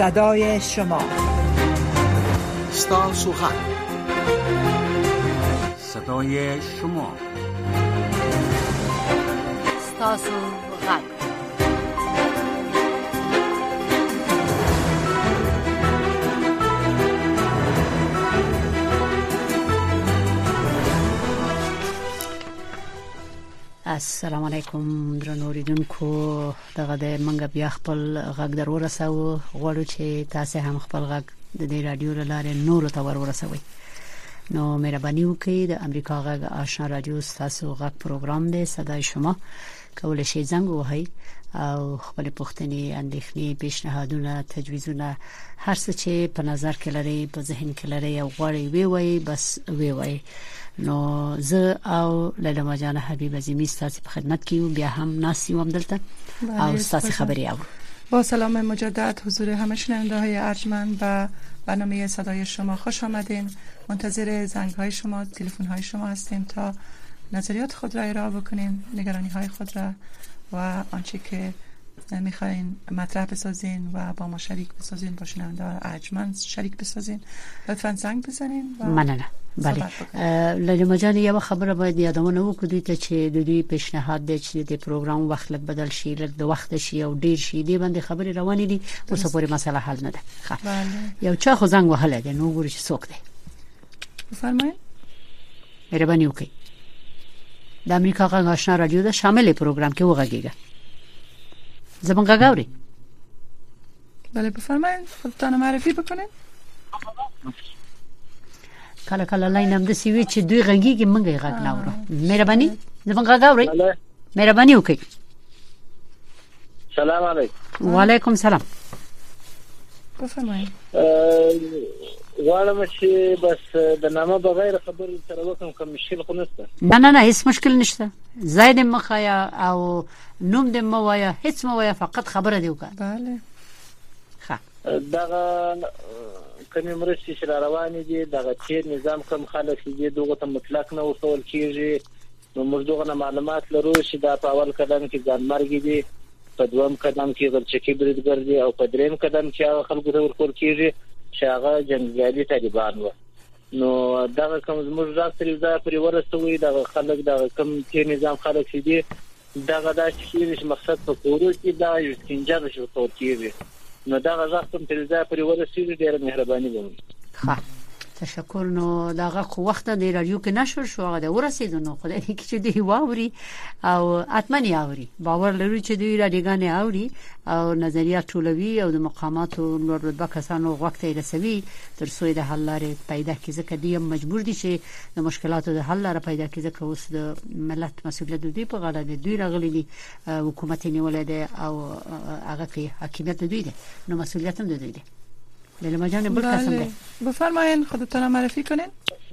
صدای شما، ستاسو غږ، صدای شما، ستاسو غږ. السلام علیکم درنو اوریدونکو، دغه د منګ بیا خپل غږ درو رسو غواړو چې تاسو هم خپل غږ د دې رادیو لاره نور ته ورسوي. نو مهرباني وکړئ د امریکا غږ آشنا رادیو تاسو غږ پروګرام دی صدای شما، کولای شئ زنګ ووهئ او خپل پوښتنې، اندېښنې، پیشنهادونه، تجویزونه، هر څه چې په نظر کې لري، په ذهن کې لري او غواړئ وی بس وی. نو زه او لیلا جان حبیب عظیمی ستاسو په خدمت کې یو، بیا هم ناسی وم دلته او ستاسو خبری او با سلام مجدد حضور همه شنونده‌های ارجمند و برنامه صدای شما خوش آمدین. منتظر زنگ‌های شما، تلفن‌های شما هستیم تا نظریات خود را ارائه بکنین، نگرانی‌های خود را و آنچه که میخواین مطرح بسازین و با ما شریک بسازین، با شنونده‌های ارجمند شریک بسازین. لطفاً زنگ بزنین و مننه. بله لیلا جان، یو خبره باید یادونه وکړو ته چې د دوی پیشنهاد دی چې د پروګرام وخت لږ بدل شي، لږ د وخت شي او ډیر شي، دی باندې خبرې روانې دي، اوس پورې مسله حل نه ده. یو چا خو زنګ وهله دی، نو ګوري چې څوک دی. بفرمایئ. مهرباني وکړئ. د امریکا غږ آشنا رادیو ده، شامل پروګرام کې وغږیږه. زمونږ غږ اوري؟ بله بفرمایئ، خودتان معرفی بکنین. کله کله لاین هم د سیوی چې دوی غږیږي، منګي غږ نه اورو. مهرباني زمونږ غږ اوري؟ مهرباني وکړئ. سلام علیکم. وعلیکم سلام. بفرمایئ. غواړم چې بس د نامه بغیر خبرې سره وکم، کوم مشکل خو نشته؟ نه هیڅ مشکل نشته. زید مخایا او نوم دې موایا، هیڅ موایا، فقط خبره دی وکړه. بله. ښه. دغه کومې مرستې چې روانې دي، دغه تیر نظام کوم خلک دي دغه ته مطلق نه ورکول کیږي. نو موږ دغه معلومات لرو چې دا په اول قدم کې ځانمرګي دي، په دویم قدم کې غلچکی بریدګر دي او په دریم قدم کې هغه خلکو ته ورکول کیږي چې هغه جنګیالي طالبان و. نو دغه کوم زموږ راستري ځای پرې ورسوي، دغه خلک دغه کوم تیر نظام خلک دي دغه دا چې مقصد په کورو کې دا یو سنجاب شو تور کیږي. نو دا غاښتم تر ځای پرې ورسېږي، ډېر مهرباني وکړئ. ښه، تشکر. نو دا غو وخت د رادیو کې نشر شو، هغه د ورسېدو، نو خدای دې چې دی واوري او اتمنې اوري. باور لرو چې دوی رادیوګانې اوري او نظریات ټولوي او د مقاماتو نور رتبه کسانو وخت یې رسوي تر څو د حل لارې پیدا کړي، ځکه دوی مجبور دي چې د مشکلاتو د حل لارې پیدا کړي، ځکه اوس د ملت مسؤلیت دوی په غاړه دی. دوی راغلي دي، حکومت نیولې ده او هغه کې حاکمیت دوی ده، نو مسؤلیت هم دوی ده. لیلا جان بل قسم ده. بفرمایین، خودتان معرفی کنین.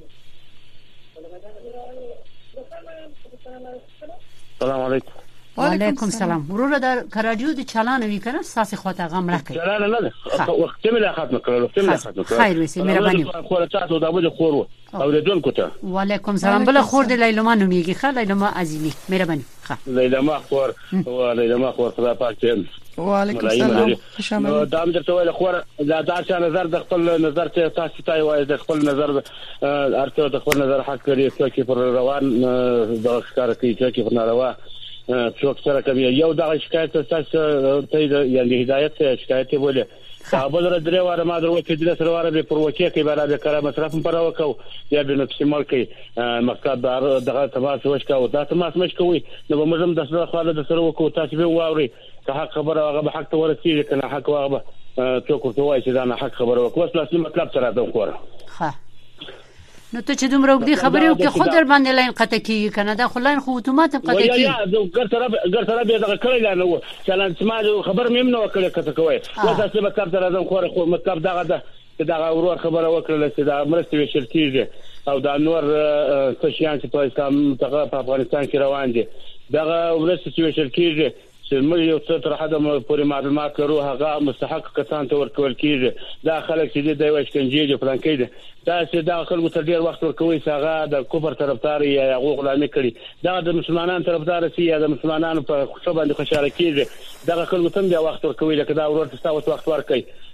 سلام علیکم. وعلیکم سلام. ورور در رادیو د چالان وی کنه ساسي خواته غم راکې. چالان نه ده، وخت مې ختم کړل. خیر وسی، مهرباني. خو تاسو دا وجه خور او ردون کوته. وعلیکم سلام. بل خور د لیلا ما نوميږي. خیر لیلا عظیمی، مهرباني. لیلا ما خور او لیلا ما خور خدا پاک دې. وعلیکم سلام. خوشامد. دا هم درته ویل خور دا چې نظر د خپل نظر ته تاسو ته وایي، د خپل نظر ارته د خپل نظر حق لري، چې پر روان د ښکار کوي، چې پر ناروا څوک سره کوي. یو دا شکایت تاسو ته یعنی هدایت شکایت بوله کابل را درې واره ما درو کې د سره واره به پروکې کې برابر کړه مصرف پر وکاو یا به نقصمال کې مقصد دغه تماس وشکاو دا تماس مشکوي. نو موږ د سره خاله د سره وکاو تاسو به واوري که حق خبره هغه به حق ته ورسیږي، کنه حق هغه څوک ورته وایي چې دا نه حق خبره وکړه. اوس لاسي مطلب سره دا خوره. ها نو ته چې دومره وګړي خبرې وکړي خود در باندې لاین قطع کیږي، کنه دا خو لاین خو اتومات قطع کیږي. یا ګر سره به دا کړی لا نو چلان سماج خبر مې نه وکړه کته کوي. واسه چې مطلب سره دا خوره خو مطلب دا ورور خبره وکړه چې دا مرستې وشل کیږي او دا نور څه شیان چې په اسلام په افغانستان کې روان دي دا مرستې وشل کیږي چې موږ یو څه تر حد پورې معلومات لرو، هغه مستحق کسان ته ورکول کیږي. دا خلک چې د وشکنجې د فلانکې دي دا چې دا خلکو ته ډیر وخت ورکوي، هغه د کفر طرفدار یا حقوق غلامي کړي، دا د مسلمانانو طرفدار سي یا د مسلمانانو په څه باندې خوشاله کیږي، دا خلکو ته بیا وخت ورکوي لکه دا ورته تاسو وخت ورکړي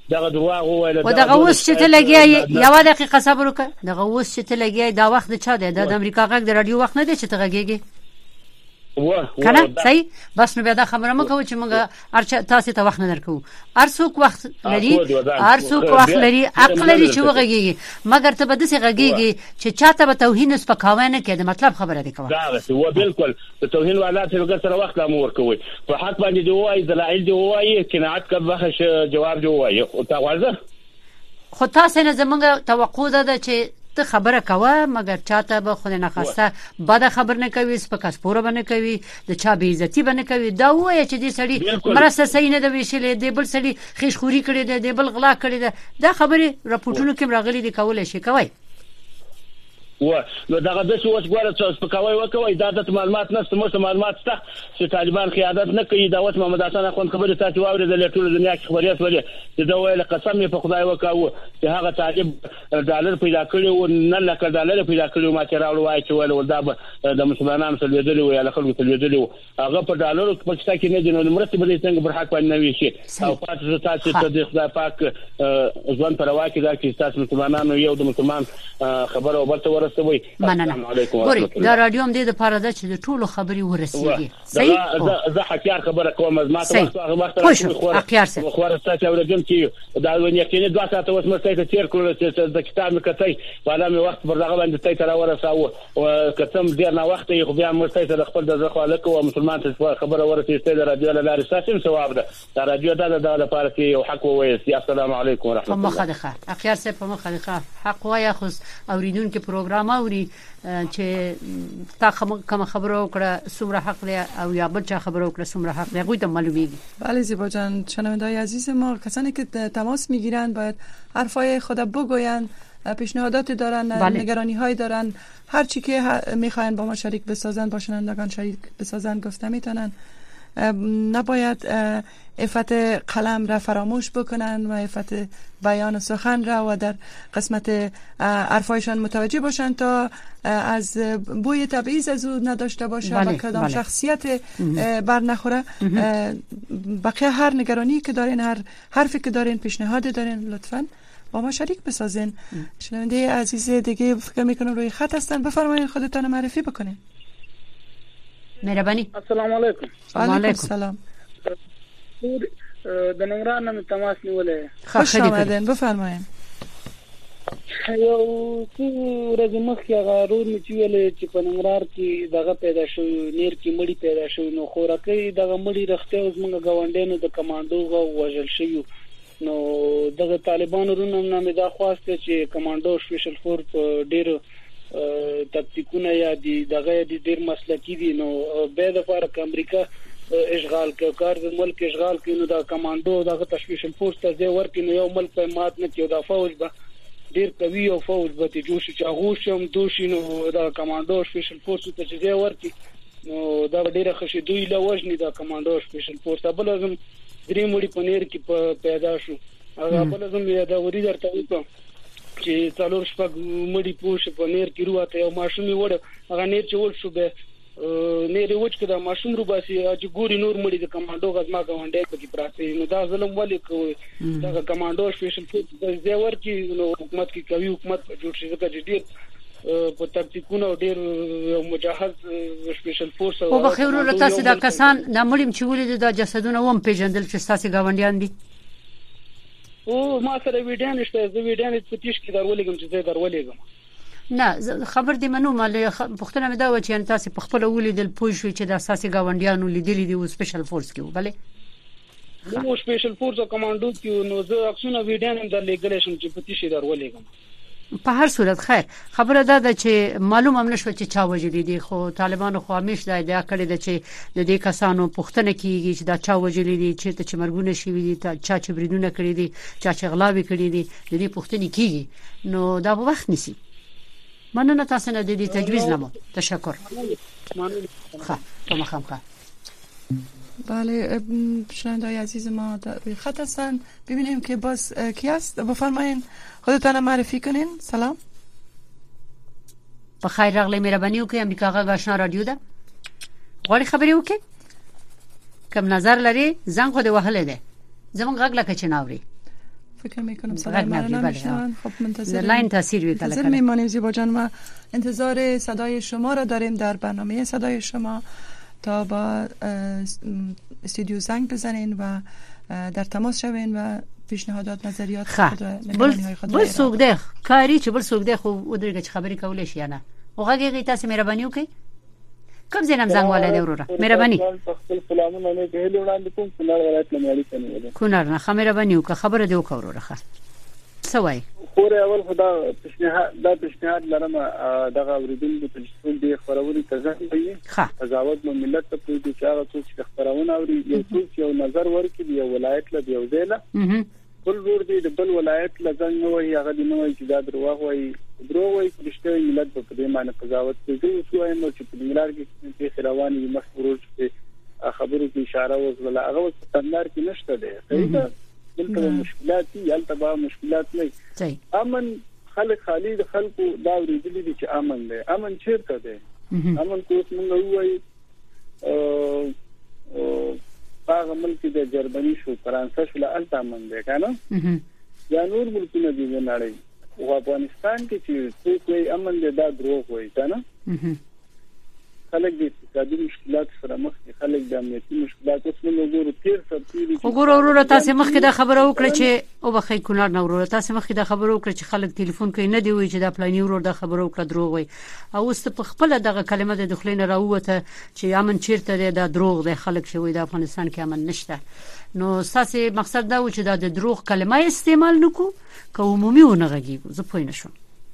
دغه دروغ وویل او دغه اوس چې ته لګیا یو دقیقه صبر وکړه دغه اوس چې ته لګیا دا وخت چا دی د امریکا غږ د رادیو وخت نه دی چې ته غږیږي کنه صحیح بس نو بیا دا خبره مکو چې موږ ارچ تاسو ته وخت نه درکو ارڅوک وخت لري ارڅوک وخت لري عقل لري چې وغږیږي مګر ته به دسه غږیږي چې چاته به توهین سپکاوی نه کړي مطلب خبره دی کوه دا هو بالکل د توهین والا ته سره وخت امور کوي په حق باندې دی وایي دلایل دی وایي قناعت کبخش جواب دی وایي او تاسو خو تاسو نه زمونږ توقع ده چې ته خبره کوه مګر چاته به خو نه خواسته بد خبر نه کوي سپکاس پوره بنه کوي د چا بې عزتی بنه کوي دا وایي چې دې سړی مرسته صحیح نه دی ویشلې دی بل سړی خیشخوري کړي دی بل غلا کړي دا خبره راپورټونو کې راغلي دي کولای شي کوي نو دغه د څه وس ګوره څه سپکاوی وکوي دا د معلومات نشته مو معلومات شته چې طالبان خیانت نه کوي دا اوس محمد حسن اخوند خبره تاسو واورېدل ټول دنیا کې خبريات ولې چې دا ویل قسم په خدای وکاو چې هغه طالب ډالر پیدا کړی او نه لکه ډالر پیدا کړی ما چې راوړ وای چې ول دا د مسلمانانو سره لیدل وي له خلکو سره لیدل هغه په ډالر په څه کې نه دي نو مرسته به څنګه بر حق باندې وي شي او پاتې تاسو ته د خدای پاک ځوان پر واکې دا چې تاسو مسلمانانو یو د مسلمان خبره او بل ورسوي السلام علیکم دا رادیو هم دې د پاره ده چې ټولو خبري ورسیږي صحیح زه حکیار خبره کوم ما ته وخت خو تاسو اوریدم چې دا ونی کې نه 2 ساعته اوس مرته ته تیر کړل چې د کتاب مکتای بالا مې وخت پر دغه باندې ته تر ورساو او کتم ډیر نه وخت یې خو بیا مرته ته خپل د خالق او مسلمان ته خبره ورسېږي د رادیو له لارې ساسم ثواب ده دا رادیو د لپاره کې یو حق وویل السلام علیکم ورحمت الله مخدخه اخیار سه په مخدخه حق وای خو اوریدونکو پروګرام اوري چې تا کوم خبرو وکړه سمره حق دی او یا بل چا خبرو وکړه سمره حق دی غوی ته معلومیږي بله زیبا جان شنونده‌های عزیز ما کسانی که تماس میگیرند باید حرفای خود بگویند پیشنهادات دارن نگرانی های دارن هر چی که میخواین با ما شریک بسازن با شنوندگان شریک بسازن گفته میتونن نباید عفت قلم را فراموش بکنن و عفت بیان و سخن را و در قسمت حرفایشان متوجه باشن تا از بوی تبعیض از او نداشته باشه و کدام شخصیت بر نخوره بقیه هر نگرانی که دارین هر حرفی که دارین پیشنهاد دارین لطفاً با ما شریک بسازین. شنونده عزیز دیگه فکر میکنم روی خط هستن بفرمایید خودتون معرفی بکنین. مهربانی. السلام علیکم. و علیکم السلام. د ننګرهار نه تماس نیولې خوش آمدین بفرمایئ یو څو ورځې مخکې هغه رود مې چې ویلې چې په ننګرهار کې دغه پیدا شو نیر کې مړی پیدا شو نو خوراکي دغه مړی رښتیا اوس موږ ګاونډیانو د کمانډو وژل شوی نو دغه طالبانو رونم نه دا خواسته چې کمانډو سپیشل فورس ډېر تکتیکونه یا دغه ډېر مسلکی دي نو به د فارق امریکا اشغال کار د ملک اشغال کینو دا کمانډو دغه تشویش فورس ته ځای ورکینو یو ملک په مات نه کیو دا فوج به ډیر قوي او فوج به ته جوش چې هغه شم دوشینو دا کمانډو سپیشل فورس ته ځای ورکی نو دا ډیره خشي دوی له وژنې دا کمانډو سپیشل فورس بل لازم درې مړي پنیر کې پیدا شو هغه بل لازم دا وری درته وکړم چې څلور شپږ مړي پوښ پنیر کې روته یو ماشومي وړ هغه نیر چې ول شو به نه ریوچ کړه ماشوم رو باسي چې ګوري نور مړي د کمانډو غزما غونډې په کې پراته نو دا ظلم ولې کوي دا کمانډو سپیشل فورس د زیور کې نو حکومت کې کوي حکومت جوړ شي ځکه ډیر په تکتیکونو ډیر مجهز سپیشل فورس او په خیر ورته تاسو دا کسان د مړیم چې ولې د جسدونه وم پیژندل چې تاسو غونډیان دي او ما سره ویډیو نشته زه ویډیو په تیش کې درولېږم چې زه درولېږم نه خبر دې منو مال پښتنه مې دا و چې تاسو په خپل ولیدل پوه شو چې د اساسي غونډیانو لیدلې دي او سپیشل فورس کې بله نو سپیشل فورس او کمانډو کې نو زه اکسونه ویډیو هم درلېږل شم چې پتی شي درولېږم په هر صورت خیر خبره ده چې معلوم هم نشو چې چا وجلی دي خو طالبانو خو همیش دا ادعا کړې ده چې د دې کسانو پښتنه کیږي چې دا چا وجلی دي چې مرګونه شي دي چا چې بریدونه کړی دي چا چې غلاوي کړی دي د دې پښتني کیږي نو دا په وخت نسی مننه تاسو نه د دې تجویز نمو تشکر خب شما خامخا بله شنونده‌های عزیز ما در خط هستن ببینیم که باز کی است بفرمایید خودتون معرفی کنین سلام بخیر راغلی مهرباني وکړئ امریکا غږ آشنا رادیو ده غواړي خبرې وکړئ کوم نظر لري زنګ خو دې وهلې ده زمون غږ لکه چې ناوري فکر میکنم صدای ما رو نمیشنون. خب منتظر لاین تاثیر منتظر میمانیم زیبا جان و انتظار صدای شما را داریم در برنامه صدای شما تا با استودیو زنگ بزنین و در تماس شوین و پیشنهادات نظریات خود مهربانی خود بل سوق ده کاری چې بل سوق ده خو ودرګه خبرې کولې شي نه اوغه تاسو مهرباني وکړئ کوم ځینم زنګ والے وروره مهرباني خپل سلامونه نه کېلو وړاندې کوم کونړ ولایت لمړی کنه کونړ نه مهرباني وکړه خبره دی وکړه سوای خوري اول خدا پیشنهاد لرم دغه اوریدل د تلویزیون دی خبرونه تزه وي قضاوت نو ملت ته په دې چاره څه خبرونه اوري یو نظر ورکړي یو ولایت له یو ځای له بل ور دي د بل ولایت له ځنګ وي هغه د نوې چې دا دروغ وي چې ملت په دې معنی قضاوت کوي څو نو چې په دنیار کې چې رواني مخبرو چې خبرو کې اشاره وزله هغه ستندار کې نشته ده صحیح دلته مشکلات دي یالته به مشکلات نه صحیح امن خلک خالي د خلکو دا ورېدلې دي چې امن ده امن چیرته ده امن کوم موږ وایي هغه ملک د جرمني شو فرانسه شو له الته امن ده کنه یا نور ملکونه دي نه او افغانستان کې چې کوئی امن ده دا دروغ وایي کنه خلک د اقتصادي مشکلات سره مخ دي خلک د امنیتي مشکلات اوس موږ ګورو تیر سرتيري وګورو تاسو مخکې دا خبره وکړه چې او بخې کونړ نه ورو تاسو مخکې دا خبره وکړه چې خلک ټلیفون کوي نه دی وی چې دا پلاني ورو دا خبره وکړه دروغ وي او اوس په خپل دغه کلمه د دخلین راوته چې امن چیرته دی دا دروغ دی خلک شوی د افغانستان کې امن نشته نو ساسي مقصد دا و چې دا د دروغ کلمه استعمال نکو که عمومي ونغږیږو زه پوه نشم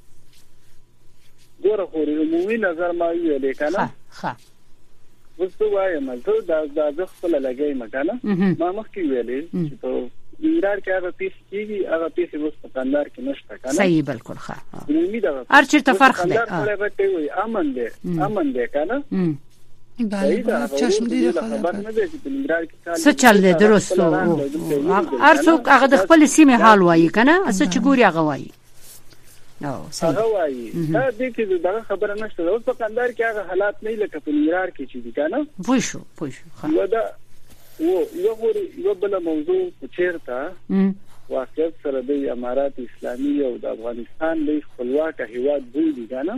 ګوره خو عمومي نظر ما ویلې کنه ها وڅ وایم زه دا خپل لګای مګاله ما مخکې ویلې چې په ایران کې هغه پیسې کیږي هغه پیسې اوس په کاندار کې نشته کنه صحیح بالکل ښه عمومي دا هر چیرته فرق دی امن دی کنه بله چشم دیده څه چل دی درست هر څوک هغه د خپل سیمه حال وایي کنه څه چې ګوري هغه وایي نو صحیح هغه وایي دا دې کې دا خبره نشته اوس په کاندار کې هغه حالات نه لکه په ایران کې چې دي کنه پوه شو دا یو بل موضوع چیرته واقعیت سره د امارات اسلامي او د افغانستان د خپلواک هیواد بولي کنه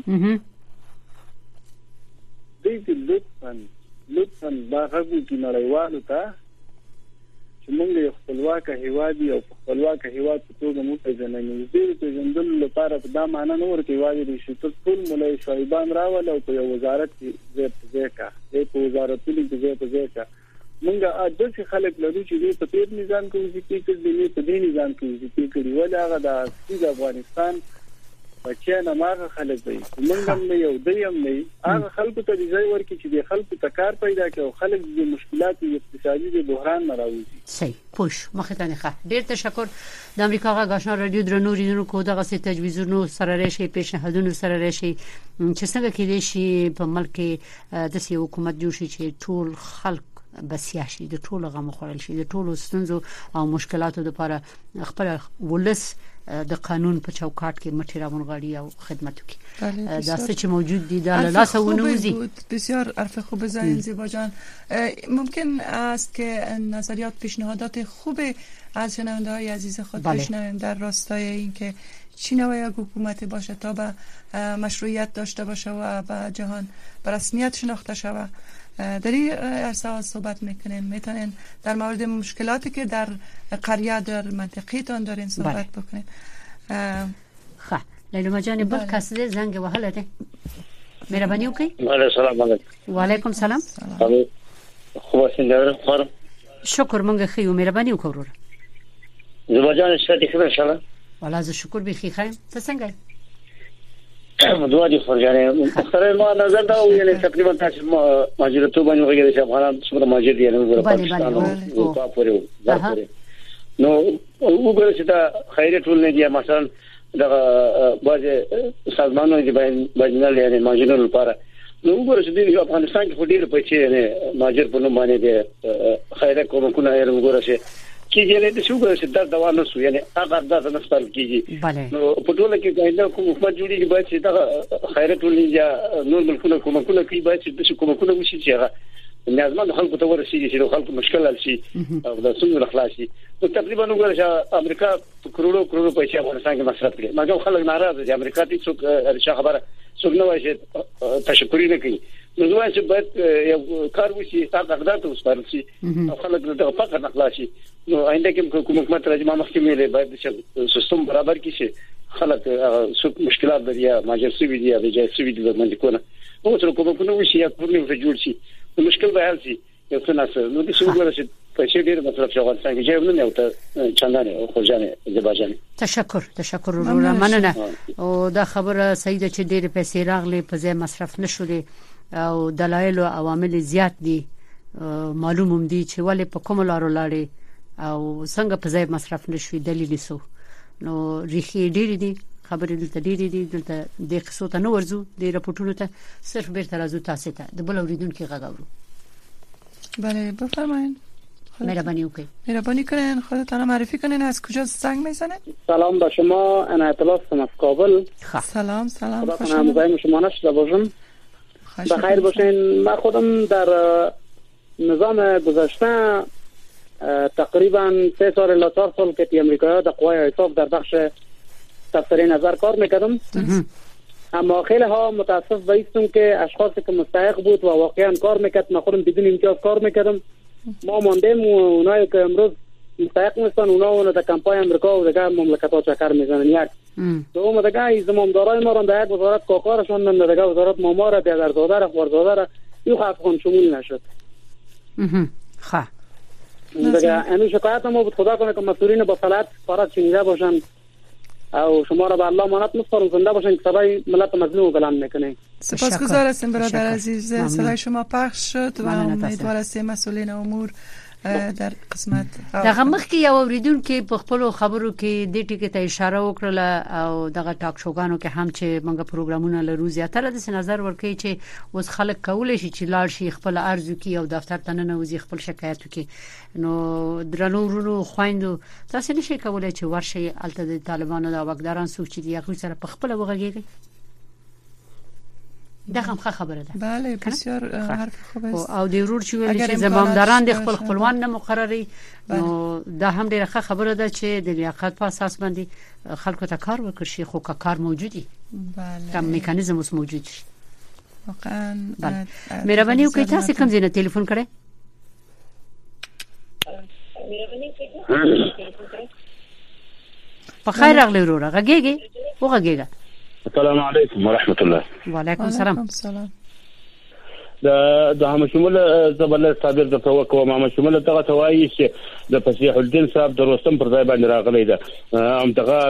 دې لطفاً دا غوږی کې نړیوالو ته چې موږ یو خپلواک هیواد او خپلواک هیواد په توګه مو پیژنو دې ته ژوندل لپاره په دا معنی نه ورته وایي چې ټول مولای شایبان راول او په وزارت کې ځکه په وزارتونو کې ځکه موږ اځي خلک لرو چې په تیر نظام کې وځي کې په دې نظام کې وځي کې ولا هغه د افغانستان بچیانه ماغه خلک دی موږ هم نه یو دیم نه هغه خلکو ته ځای ورکړي چې د خلکو ته کار پیدا کړي او خلک د مشکلات اقتصادي د بحران نه راوځي صحیح پوش مخه ته نه ډیر تشکر د امریکا غا غاښنا رادیو درنو ریدونکو کو دغه سي تجویزونو سره راشي پیشنهادونو سره راشي چې څنګه کې دي شي په ملک د سي حکومت جوړ شي چې ټول خلک بسیاشي د ټولو غو مخړل شي د ټولو ستونزو او مشکلاتو لپاره خپل ولس د قانون په چوکاټ کې مټی راونغاړي او خدمت وکړي دا څه چې موجود دي د لاسه ونوزي بسیار حرف خوب زدین زیبا جان ممکن است که نظریات پیشنهادات خوب از شنونده‌های عزیز خود بشنویم در راستای اینکه چی نوع حکومت باشه تا به مشروعیت داشته باشه و به جهان به رسمیت شناخته شود در این عرصه صحبت میکنین میتونین در مورد مشکلاتی که در قریه در منطقیتان دارین صحبت بکنین خب لیلا جان بل کس دې زنګ وهله ده مهرباني وکړئ السلام علیکم وعلیکم السلام خو څنګه خبر شکر مونږ خو مهرباني وکړو زما جان ستاسو خبر شاله والله زه شکر به خیر ته څنګه دوه دي فرجانه سره ما نظر دا ویل تقریبا تاسو ماجرته باندې وګورئ چې افغانان څومره ماجر دي نو پاکستان او پاپورو نو وګورئ چې دا خیرت ټول نه دي مثلا دا بعضه سازمانونه دي باندې یعنی ماجرونو لپاره نو وګورئ چې د افغانستان کې فډیر پیسې نه ماجر په نوم باندې دي خیرت کومه یې وګورئ چې کیږي د شوګر چې دا دوا نه سو یعنی هغه دا نه ستل کیږي نو په ټوله کې ګاینده کوم حکومت جوړیږي باید چې دا خیرت ولې یا نور ملکونه کومه کوي باید چې د کومه وشي چې هغه لازم خلکو ته ورسیږي چې خلکو مشکل حل شي او د څنګه خلاص شي نو تقریبا وګورئ چې امریکا کروڑو پیسې افغانستان کې مصرف کړي مګر خلک ناراضه دي امریکا ته څوک خبره څوک نه وایي چې تشکر نه کوي نو زه وایم چې باید یو کار وشي تاسو اقدار ته وسپارل شي او خلک د فقر نه خلاص شي نو آینده کې حکومت راځي مخکې ملي باید چې سیستم برابر کړي خلک څوک مشکلات لري یا ماجرسي وي یا د جایسي وي د منځکونه نو څه کومه وشي یا پرني جوړ شي مشکل به حل شي یو څه نه نو د څه وګورئ چې پیسې ډېر مطلب چې افغانستان کې جوړ نه او چندانه او خوځانه زباجانه تشکر وروره مننه او دا خبره صحیح ده چې ډېر پیسې راغلي په ځای مصرف نشولې او دلایل او عوامل زیات دي معلوم هم دي چې ولې په کوم لارو لاړې او څنګه په ځای مصرف نشوي دلیل سو نو ریخي ډېر دي خبرې دلته ډېرې دي دلته د قصو ته نو ورزو د راپورټونو ته صرف بیرته راځو تاسو ته د بل اوریدونکو غږ اورو بله بفرمایید مهربانی کنین خودتان معرفی کنین از کجا زنگ میزنید سلام با شما عنایت الله هستم از کابل سلام خوش آمدید شما نشده باشم بخیر باشین من خودم در نظام گذشته تقریبا 3 سال الی 4 سال که امریکایی در قوای اعصاب در بخش تفسیر نظر کار میکردم اما خیلی ها متاسف بایستم که اشخاصی که مستحق بود و واقعا کار میکرد من خودم بدون امتیاز کار میکردم ما ماندیم و اونایی که امروز مستحق نیستن اونا در کمپای امریکا و دیگه مملکت‌ها چکر میزنن یک دوم دیگه زمامدارای ما رو در یک وزارت کاکارشون در دیگه وزارت مامار بیادرزاده را خوارزاده را یو خاص شمول نشد دیگه اینو شکایت ما بود خدا کنه که مسئولین با صلاحیت فقط شنیده باشن او شما را به الله امانت می‌سپارم زنده باشین که صدای ملت مظلوم بلند میکنین. سپاسگزار هستیم برادر عزیز صدای شما پخش شد و امیدوار هستیم مسئولین امور در قسمت دغه مخکې یو اوریدونکو په خپل خبرو کې د ټکی ته اشاره وکړه او دغه ټاک شوګانو کې هم چې موږ پروګرامونه لرو زیاتره د نظر ورکړي چې اوس خلک کولای شي چې لاړ شي خپل ارزو کې او دفتر ته نه نوځي خپل شکایت وکړي نو درنو ورونو خويندو تاسو نشئ کولای چې ورشي الته د طالبانو د واکداران څوک چې دی هغه سره په خپل وغږیږي دغه خبره ده بله بسیار حرف خوب است او د ورور چې ویل چې زمامداران د خپل خپلوان نه مقرري نو دا هم ډیره ښه خبره ده چې د لیاقت په اساس باندې خلکو ته کار وکړي شي خو کار موجودي بله کوم میکانیزم اوس موجود شي واقعا مهرباني وکړئ تاسو کوم ځای ټلیفون کړئ په خیر راغلی وروره غږیږي وغږیږه السلام علیکم ورحمت الله وعلیکم السلام د همشمول زبل صابر د توقع ما همشمول دغه توایي چې د فصیح الدین صاحب د رستم پر ځای باندې راغلی ده ام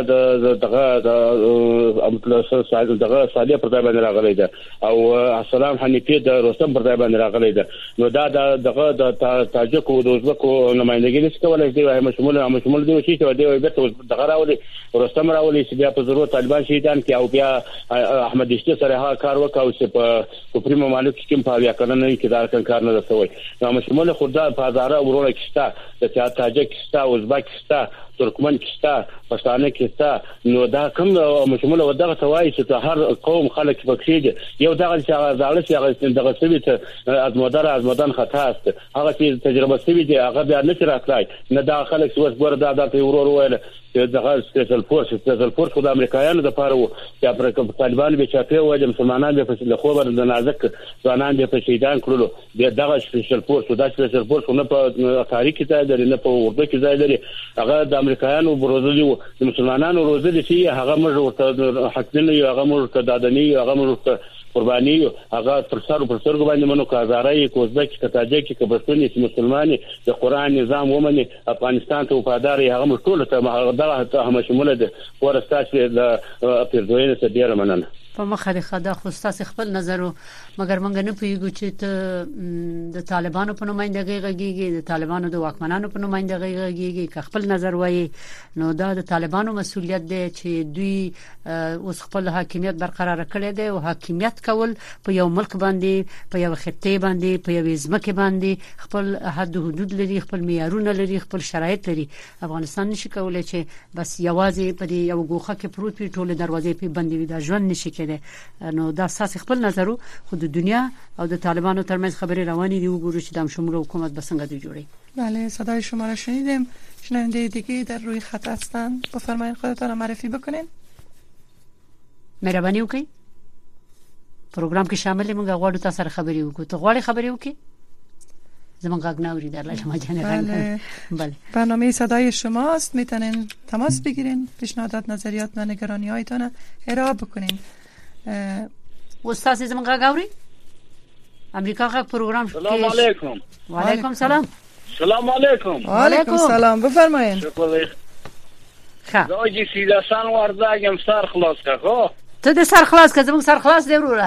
دغه صالح پر ځای باندې راغلی ده او السلام حنیفی د رستم پر ځای باندې راغلی ده نو دا دغه د تاجک او د ازبکو نمائندګي نشي کولای دی همشمول دی چې دی دغه راولي رستم راولي چې بیا په ضرورت طالبان شهیدان کې او بیا احمد اشتی سره کار وکاو چې په کوپری ممالک کې په بیا کنه کې دا کار نه رسوي نو همشمول خدا په هزاره ورونه کېستا د تاجکستان ازبکستان ترکمنستان پښتانه کېستا نو دا کوم همشمول ودغه توای چې هر قوم خلک پکې دي یو دغه چې دغه سویت از مدن خطا است هغه چې تجربه سوي دي هغه بیا نه راتلای نه دا خلک څه ور دا په ورور وایي دغه سپیشل فورس خو د امریکایانو د پاره وو چې پر طالبان به چاپی و د مسلمانانو به په خبر د نازک ځوانان به په شهیدان کړلو دغه سپیشل فورس نه په تاریخ کې ځای لري نه په اردو کې ځای لري هغه د امریکایانو بروزلي وو د مسلمانانو روزلي چې هغه موږ ورته حقونه یو هغه موږ ته دادنی یو هغه موږ قرباني هغه پر سر باندې منو کازارای کوزبک کتاجک کې بسونی چې مسلمانې د قران نظام ومني افغانستان ته وفادار هغه ټول ته دغه هم شموله ده ورستاسو د پیرځوینه ته ډیر مننه په مخه خدا خو تاسو خپل نظر مګر مونږ نه پیږو چې د طالبانو په نمائندګۍ غږیږي د طالبانو د واکمنانو په نمائندګۍ غږیږي که خپل نظر وایي نو دا د طالبانو مسؤلیت دی چې دوی اوس خپل حاکمیت برقرار کړي دي او حاکمیت کول په یو ملک باندې په یو خطه باندې په یو ځمکه باندې خپل حد حدود لري خپل معیارونه لري خپل شرایط لري افغانستان نشي کولای چې بس یوازې په یو ګوخه کې پروت وي ټول دروازې په بندې وي دا ژوند نشي دی نو دا اساس خپل نظر خو د دنیا او د طالبانو ترمنځ خبرې روانې دي وګورو چې د شمول حکومت به څنګه دی جوړي. بله صدای شما را شنیدیم. شنونده دیگه در روی خط هستن. بفرمایید خودتون رو معرفی بکنین. مهرباني وکړئ پروګرام کې شامل موږ غواړو تاسو سره خبرې وکړو. ته غواړې خبرې وکړې؟ زمان غاگ نوری در لجما جانه. بله. برنامه صدای شماست، میتونین تماس بگیرین، پیشنهادات، نظریات و نگرانی هایتون ارائه بکنین. استاد زمان غاگ نوری امریکا غاگ پروگرام. سلام علیکم. و علیکم سلام. سلام علیکم. و علیکم سلام. بفرمایین. شکر. خب. راجی سیده سان ورداگم سر خلاص که خب. تو ده سر خلاص که زمان سر خلاص دی وروره.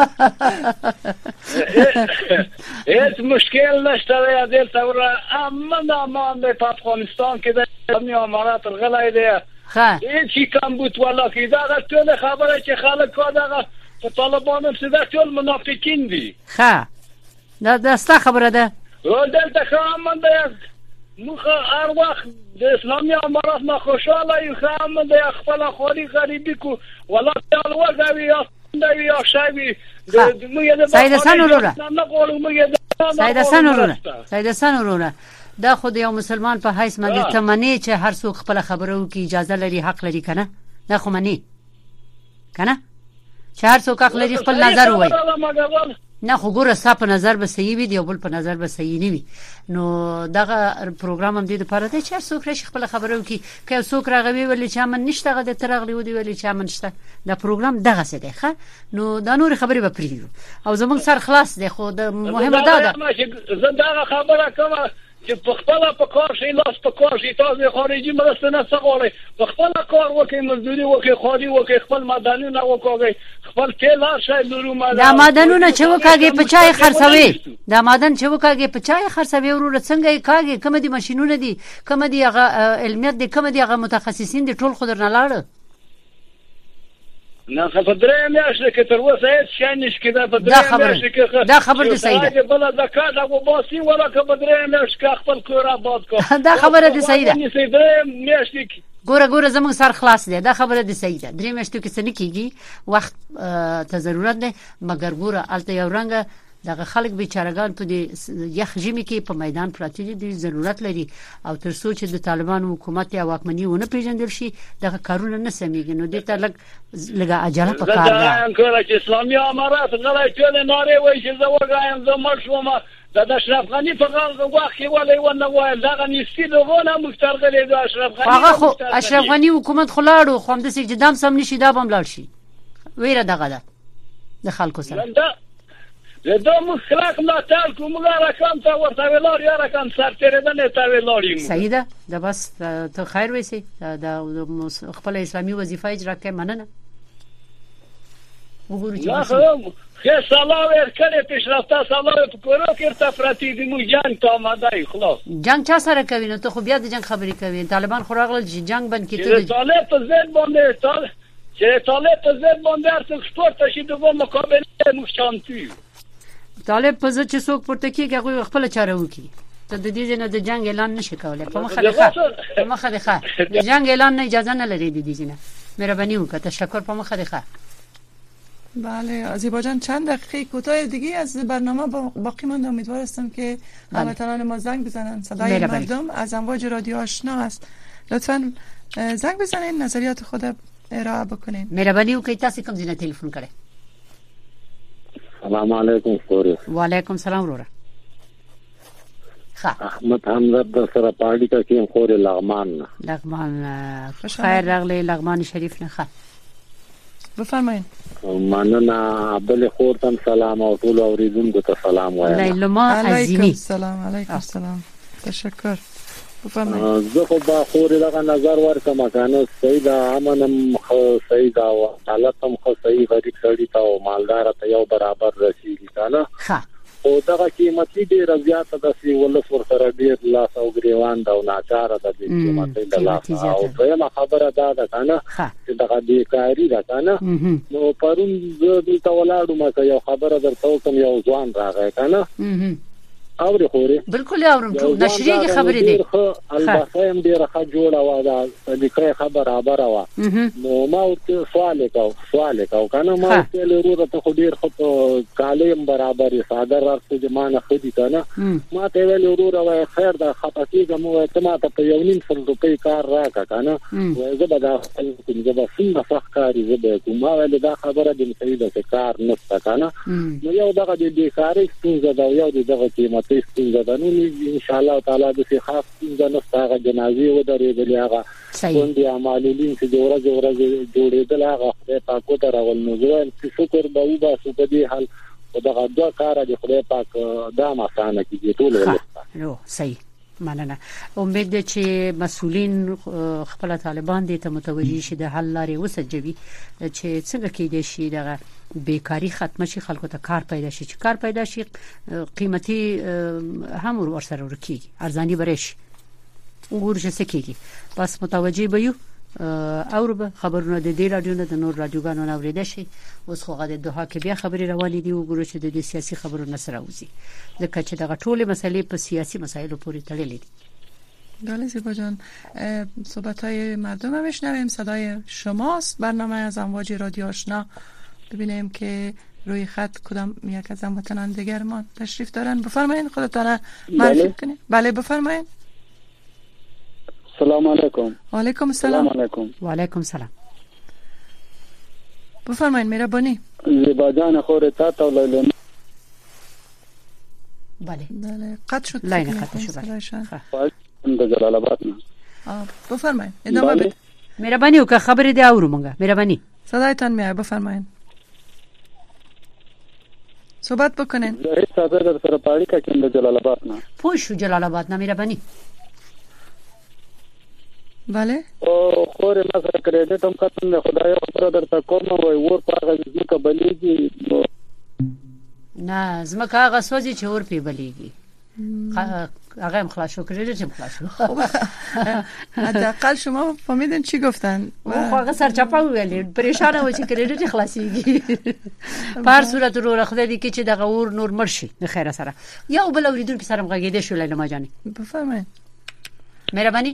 هیچ مشکل نشته یا دلته وروره. اما به افغانستان که در امارات غلای دی. هیچی کم بود والا که داغه طول خبره که خلق که داغه طالبان هم سیده طول منافقین دی. دسته خبره ده. دلته که من ده هر وقت د اسلامي امارات نه خوشاله یو خام د خپل خوري غریبي کو ولا تعال وګوي یا د یا شاوي د موږ د سید حسن وروره نه غواړو موږ د سید حسن وروره سید حسن وروره دا خو د یو مسلمان په حیث باندې تمنې چې هر څوک خپل خبره وکي اجازه لري حق لري کنه دا خو منی کنه چې هر څوک حق لري خپل نظر وایي نه خو ګوره ستا په نظر به صحیح وي دی بل په نظر به صحیح نه وي نو دغه پروګرام هم دې لپاره دی چې څوک راشي خپل خبره وکړي که څوک راغوي ولې چې من نشته غده ترغلی ودی ولې چې من نشته دا پروګرام دغه څه دی ښه نو دا نور خبرې به پریږو او زموږ سر خلاص دی خو د مهمه ده زه دا خبره کوم چې په خپل په کار شي لاس په کار شي تاسو خارجي مرسته نه څغوري په خپل کار وکي مزدوري وکي خاري وکي خپل مدنونه وکوي خپل تل شي نورو دا مدنونه چې وکاږي په چای خرڅوي دا مدن چې وکاږي په چای خرڅوي ورور څنګه کاږي کوم دي ماشينونه دي کوم دي هغه علمیت دي کوم دي هغه متخصصین دي ټول خضر نه لاړ نه خبره میاشه که تر اوسه هیڅ شي نش کده په دا خبر دي صحیح ده بل زکات او باسي ولا خبره میاشه که خپل کور آباد کو دا خبره دي صحیح ده میاشه ګوره زموږ سر خلاص دی دا خبره دي صحیح ده درې میاشتو کې څه نه کیږي وخت ته ضرورت دی مګر ګوره الته یو رنګ دغه خلک بیچارهګان په دې یخ ژمي کې په میدان پراته دي ضرورت لري او تر څو چې د طالبانو حکومت یا واکمنۍ ونه پیژندل شي دغه کارونه نه سمېږي نو دې ته لږه عجله پکار ده انکار چې اسلامي امارات غلای ټول ناره وای چې زه وګایم زه مرشوم د اشرف غنی په وخت کې ولې ونه وای دغه نيستي دغه مخترغلې د اشرف غنی هغه خو اشرف غنی حکومت خلاړو خو هم د سې جدام سم نشي دا بم لاړ شي ویره دغه ده د خلکو سره زه مخلق لا تل کوم لا رقم ته ورته ویلار یا رقم سر تیرېدنه ته ویلاریم صحیح ده دا بس ته خیر وسی دا خپل اسلامي وظیفه اجرا کوي مننه وګورئ چې خیر سلام ورکړې پیشرفته سلام په کورو کې تفراتی دی مو جنگ ته آماده خلاص جنگ چا سره کوي نو ته خو بیا د جنگ خبرې کوي طالبان خو راغله چې جنگ بند کړي ته طالب په ځین باندې چې طالب په ځین باندې ارڅ سپورت شي د مقابله مشانتی طالب په ځکه چې څوک پورته کیږي هغه خپل چاره وکړي ته د دې نه د جنگ اعلان نشي کولای په مخه ده د جنگ اعلان نه اجازه نه لري د دې نه مهرباني وکړه تشکر په مخه ده بله زیبا جان چند دقیقه کوتاه دیگه از برنامه باقی مونده امیدوار هستم که هموطنان ما زنگ بزنن صدای مردم از امواج رادیو آشنا است لطفاً زنگ بزنین نظریات خود ارائه بکنین مهرباني وکړئ تاسو کوم ځای ټلیفون کړئ السلام علیکم خوري وعلیکم السلام وروره احمد حمزه در سره پارټي کا کیم خوري لغمان خیر راغلی لغمان شریف نه ښه بفرمایئ مننه عبدل خورتم سلام او ټول اوریدونکو ته سلام وایم لیلما عظیمی سلام علیکم السلام تشکر بفرمایئ زه خو با خوري دغه نظر ورکم کنه سیدا امنم سیدا او حالتم خو صحیح غریب سړی ته او مالدار ته یو برابر رسیدي کنه او دغه قیمتي ډیر زیاته د سی ولس ور سره ډیر لاس او ګریوان دا او ناچاره د قیمتي د لاس او په خبره ده کنه چې دغه بیکاری ده کنه نو پرون زه د تولاړو ما یو خبره درته کوم یو ځوان راغی کنه اوري خوري بالکل اورم ټول نشریږي خبرې دي البته هم ډیره ښه جوړه و دا لیکه خبر برابر و نو ما ورته سوال کو کنه ما ته له ته خو ډیر خو کالم برابر صادر راځي جمانه خدي کنه ما ته ویل ورو خیر دا خطاکي کوم ته ما ته په 1.5 روپۍ کار راکا کنه و زه به دا خپل زه به څنګه فخکاری زه به کوم ول دا خبره د مسعود کار نشته کنه نو یو دغه د بیکاری ستونزه دا یو دغه قیمتي ستونزه ده نو ان شاء الله تعالی د خاص ستونزه نشته هغه جنازي و درېدل هغه باندې عملولین چې ورځ جوړېدل هغه خدای پاک درول نو زه شکر به و باسو په دې حال دغه دوه کار د خدای پاک دا مسانه کیږي ټول ولسته نو صحیح مننه امید ده چې مسؤلین خپل طالبان دې ته متوجي شي د حل لارې وسجوي چې څنګه کېدې شي دغه بیکاری ختم شي خلکو ته کار پیدا شي چې کار پیدا شي قیمتي هم ورسره ورکیږي ارزاني برش وګورئ څه کېږي بس متوجي به یو او به خبرونه د دې رادیو نه د نور رادیوګانو نه اوریدل شي اوس خو غاده دوه کې بیا خبري روانې دي وګورئ چې د سیاسي خبرونو سره وځي ځکه چې دغه ټوله مسلې په سیاسي مسایلو پورې تړلې دي. بله زیبا جان صحبت‌های مردم رو بشنویم. صدای شماست برنامه از امواج رادیو آشنا. ببینیم که روی خط کدام یک از هموطنان دیگر ما تشریف دارن. بفرمایید خودتان معرفی کنید. بله بفرمایید. سلام علیکم. و علیکم السلام. و علیکم السلام. بفرمایید مهربانی. زیبا جان خورتا تا لیلا. بله قطع شد. لاین قطع شد. د جلال آباد نه. بفرمایید ادامه بدید. مهربانی وکړه خبرې دی اورو مونږه. مهربانی. صدایتان میاد بفرمایید. صحبت بکنین. زه حساب در سره پاړی کوم د جلال آباد نه. پوښ جلال آباد نه مهربانی. بله. او خورې ما سره کریډټ هم کتن خدای خبره درته کوم وای ور پاغه ځکه بلیږي. نه زمکه هغه سوځي چې ور پی بلیږي. هغه هم خلاص شو کریډټ هم خلاص شو. حداقل شما فهمیدین چی گفتن؟ خو هغه سرچپه ویل پریشانه و چې کریډټ خلاصيږي. پر صورت رو راخده دي چې دغه ور نور مرشي د خیره سره. یو بل اوریدونکو سره مغږیده شو لیلا جان. بفرمایئ. مهرباني.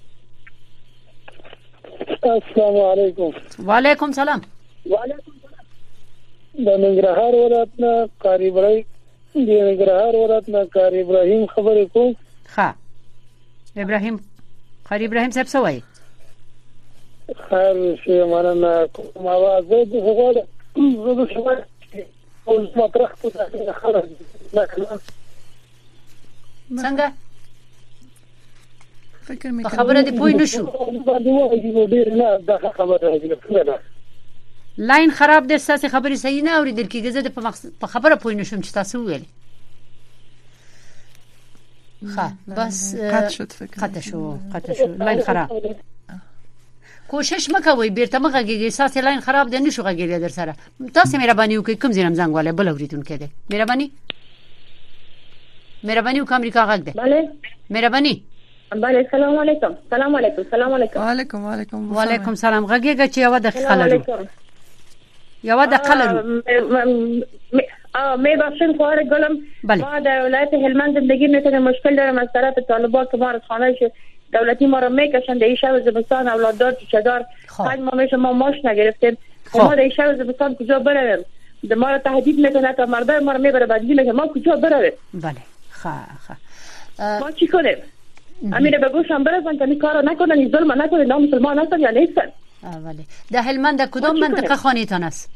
السلام علیکم. وعلیکم سلام. وعلیکم سلام. د ننګرهار ولایت نه قاری ابراهیم د ننګرهار ولایت نه قاری ابراهیم خبرې کوم. ها ابراهیم قاری ابراهیم صاحب سوای. خیر شي مننه کوم आवाज د غوړ زه شوم او مطرح کو د خلک څنګه فکر مې خبره دی پوي نشو. لاین خراب دي ساسي خبري صحیح نه اوریدل کیږي. زه په خبره پوي نشم چې تاسو ویل. ها بس قطع شو لاین خراب. کوشش مکوئ بیرته مغږیږي ساسي لاین خراب دي نشو غږیږي در سره. تاسو مهرباني وکړئ کوم زینم زنګ والے بل اوریدونکو دي. مهرباني وکړئ امریکا غږ ده. بله مهرباني. بله سلام علیکم. سلام علیکم. سلام علیکم. و علیکم سلام. غږیږي چې یو دقیقه لرو. یو دقیقه لرو. میبخشین خواهر گلم. ما در ولایت هلمند زندگی میکنم. مشکل دارم از طرف طالبان که ما از خانه دولتی ما رو میکشن. در این شب زمستان اولاددار چادر 5 ماه میشه ما ماش نگرفتیم. ما در این شب زمستان کجا برویم؟ ما رو تهدید میکنه تا مردم ما رو میبره بدلی میکنه. ما کجا برویم؟ بله ما چی کنیم؟ امیر بگوشم برسن که این کارو نکنن. این ظلم نکنن. اینا مسلمان هستن یا نیستن؟ بله. در هلمند کدام منطقه خانه‌تان است؟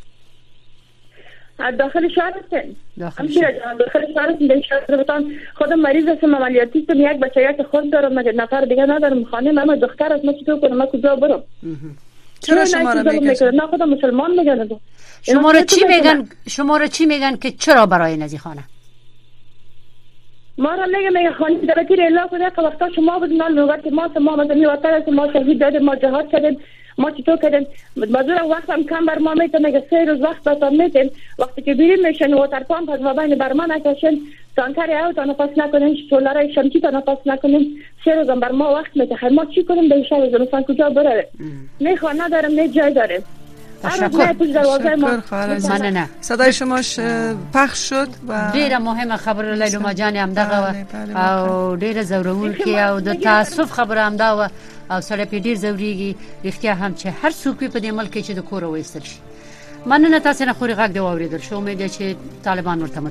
داخل شهر هستن. داخل شهر هستن. در شهر زمستان خودم مریض هستم عملیاتی هستم. یک بچه که خود دارم نفر دیگه ندارم. خانه من دختر است. ما چطور کنم؟ ما کجا برم؟ چرا شما رو میگن؟ نه خودم مسلمان میگن. شما رو چی میگن که چرا برای نزی خانه؟ ما را میگه خانه دولتی اعلام کنه که وقتا شما بودین لغت ما مثلا وطن است. ما شهید دادیم. ما جهاد کردیم. ما چطور کردیم؟ مزور وقت هم کم بر ما میتونه میگه 3 روز وقت باتون میتین. وقتی که بیریم میشن واتر پامپ از مابین بر ما نکشن. تانکر او تا نفس نکنین. سولارای شمسی تا نفس نکنین. 3 روز هم بر ما وقت میده. ما چی کنیم؟ به شهر زمستان کجا برویم؟ نه خانه داریم نه جای داریم. شکر خواهر. صدای شما پخش شد و ډیره مهمه خبره لیلما جان هم دغه او ډیره ضروري او د تاسف خبره هم دا او سره په ډیر ضروري رښتیا هم چې هر څوک په دې ملک کې چې د کور وېستل شي. مننه تاسو نه خوري غږ دی واوریدل شو. امید چې طالبان ورته